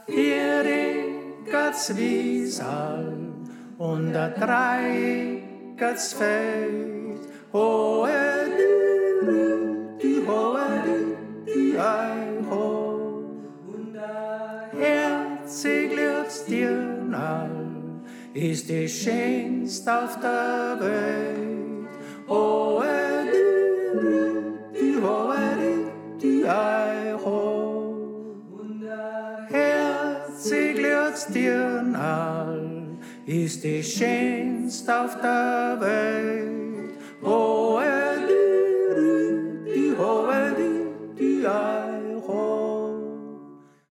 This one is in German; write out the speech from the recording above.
Gats Wiesal und der drei Gats Feld. Hohe die ei ho. Und der Herzig lützt dir all, ist die schönst auf der Welt. Hohe die ei ho. Und der Herzig lützt dir all, ist die schönst auf der Welt.